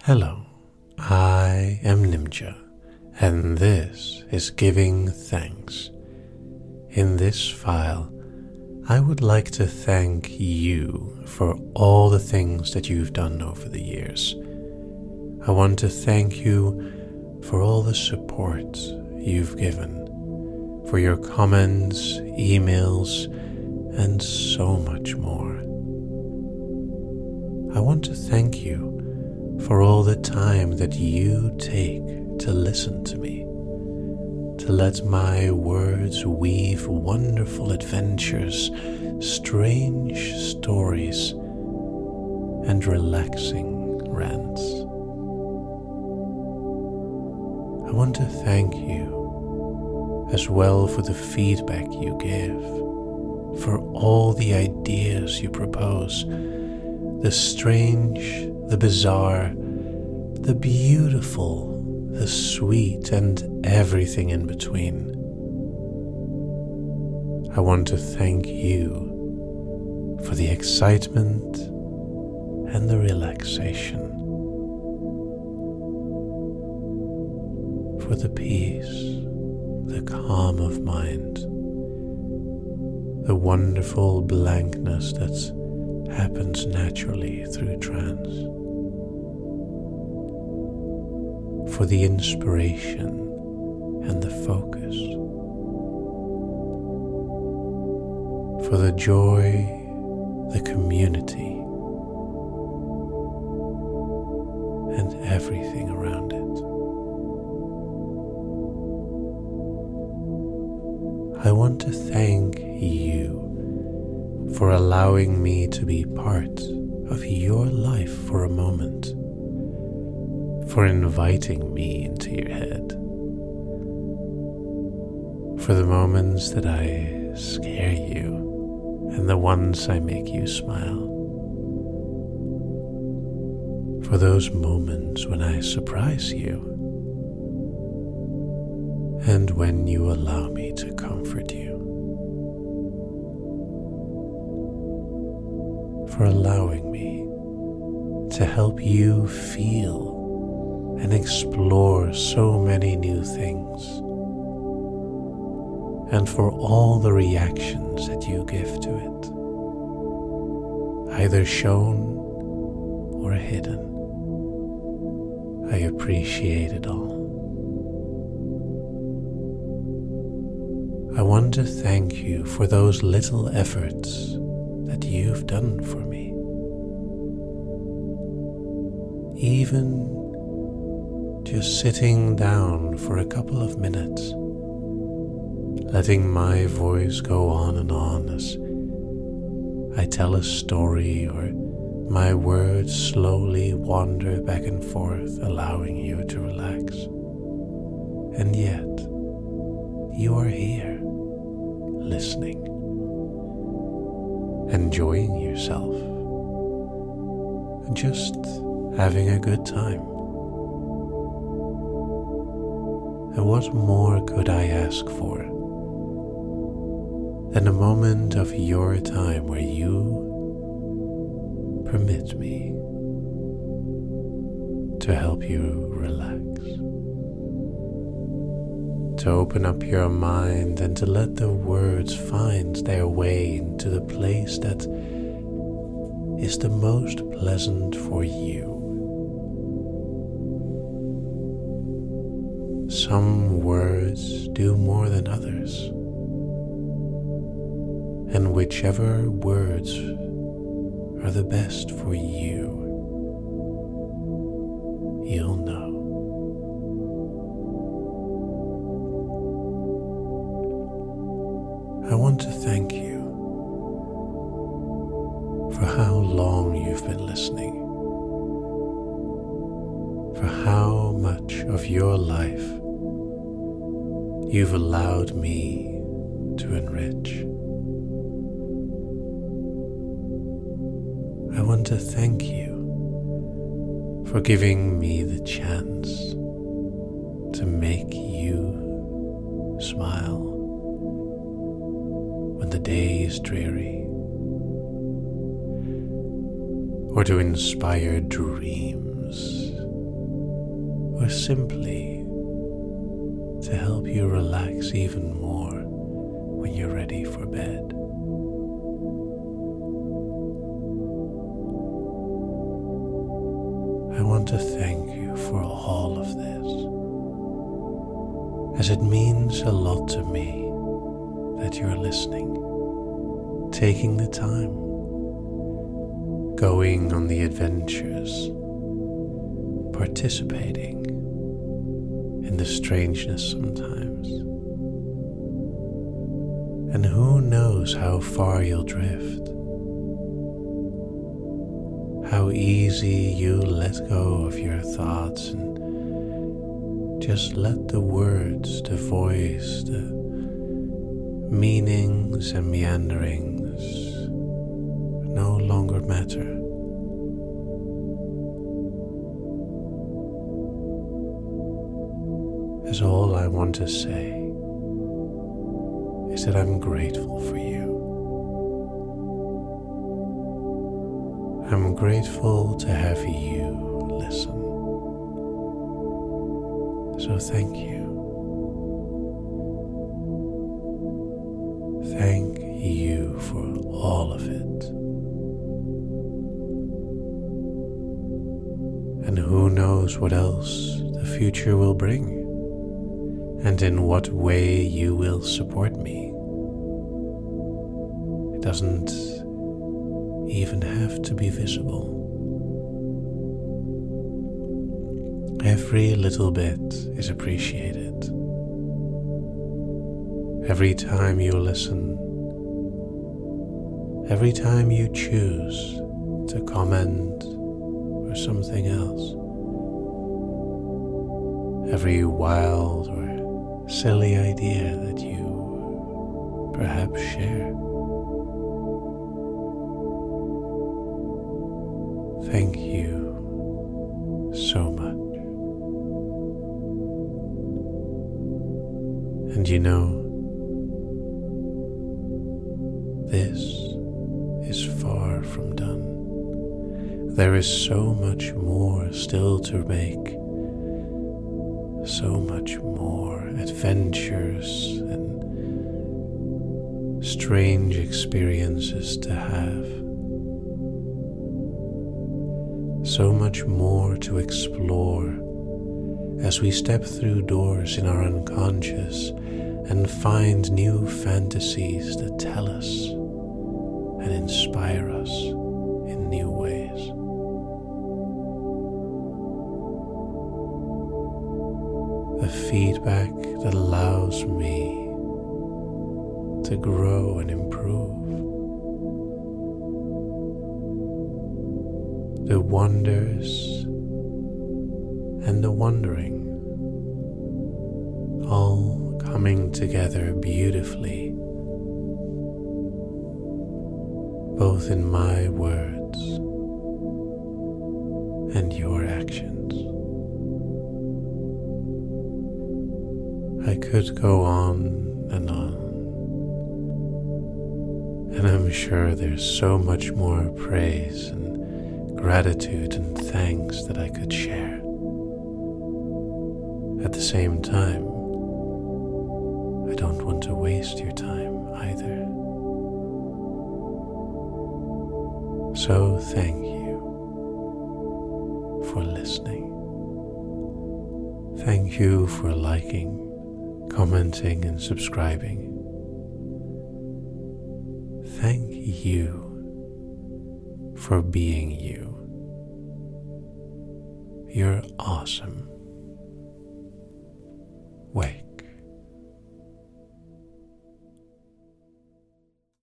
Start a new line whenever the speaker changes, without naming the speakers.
Hello, I am Nimja, and this is Giving Thanks. In this file, I would like to thank you for all the things that you've done over the years. I want to thank you for all the support you've given, for your comments, emails, and so much more. I want to thank you for all the time that you take to listen to me, to let my words weave wonderful adventures, strange stories, and relaxing rants. I want to thank you as well for the feedback you give, for all the ideas you propose, the strange, the bizarre, the beautiful, the sweet, and everything in between. I want to thank you for the excitement and the relaxation, for the peace, the calm of mind, the wonderful blankness that happens naturally through trance, for the inspiration and the focus, for the joy, the community, and everything around it. I want to thank you for allowing me to be part of your life for a moment, for inviting me into your head, for the moments that I scare you and the ones I make you smile, for those moments when I surprise you and when you allow me to comfort you, for allowing me to help you feel and explore so many new things, and for all the reactions that you give to it, either shown or hidden. I appreciate it all. I want to thank you for those little efforts that you've done for me. Even just sitting down for a couple of minutes, letting my voice go on as I tell a story, or my words slowly wander back and forth, allowing you to relax. And yet, you are here, listening, enjoying yourself, and just having a good time. And what more could I ask for than a moment of your time where you permit me to help you relax, to open up your mind and to let the words find their way into the place that is the most pleasant for you. Some words do more than others, and whichever words are the best for you, you'll know. I want to thank you for how long you've been listening, for how much of your life you've allowed me to enrich. I want to thank you for giving me the chance to make you smile when the day is dreary, or to inspire dreams or simply to help you relax even more when you're ready for bed. I want to thank you for all of this, as it means a lot to me that you're listening, taking the time, going on the adventures, participating in the strangeness sometimes. And who knows how far you'll drift, how easy you let go of your thoughts and just let the words, the voice, the meanings and meanderings no longer matter. As all I want to say is that I'm grateful for you. I'm grateful to have you listen. So thank you. Thank you for all of it. And who knows what else the future will bring, and in what way you will support me. It doesn't even have to be visible. Every little bit is appreciated. Every time you listen, every time you choose to comment or something else, every wild or silly idea that you perhaps share. Thank you so much. And you know, this is far from done. There is so much more still to make, so much more adventures and strange experiences to have, so much more to explore as we step through doors in our unconscious and find new fantasies that tell us and inspire us in new ways. The feedback that allows me to grow and improve. The wonders and the wondering, all coming together beautifully, both in my words and your actions. I could go on, and I'm sure there's so much more praise and gratitude and thanks that I could share. At the same time, I don't want to waste your time either. So thank you for listening. Thank you for liking, commenting, and subscribing. Thank you for being you. You're awesome.